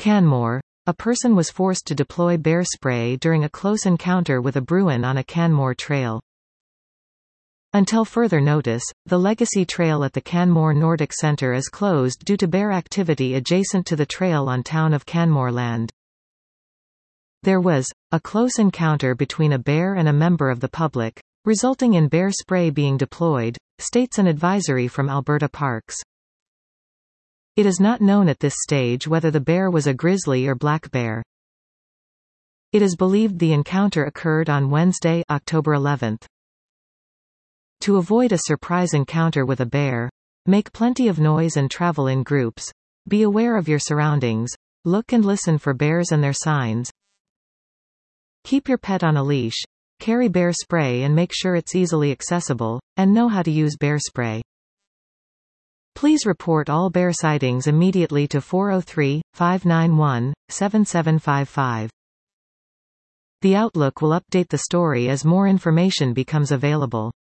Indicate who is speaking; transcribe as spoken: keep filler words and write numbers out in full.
Speaker 1: Canmore. A person was forced to deploy bear spray during a close encounter with a Bruin on a Canmore trail. Until further notice, the Legacy Trail at the Canmore Nordic Center is closed due to bear activity adjacent to the trail on Town of Canmore land. There was a close encounter between a bear and a member of the public, resulting in bear spray being deployed, states an advisory from Alberta Parks. It is not known at this stage whether the bear was a grizzly or black bear. It is believed the encounter occurred on Wednesday, October eleventh. To avoid a surprise encounter with a bear, make plenty of noise and travel in groups. Be aware of your surroundings. Look and listen for bears and their signs. Keep your pet on a leash. Carry bear spray and make sure it's easily accessible, and know how to use bear spray. Please report all bear sightings immediately to four oh three, five nine one, seven seven five five. The Outlook will update the story as more information becomes available.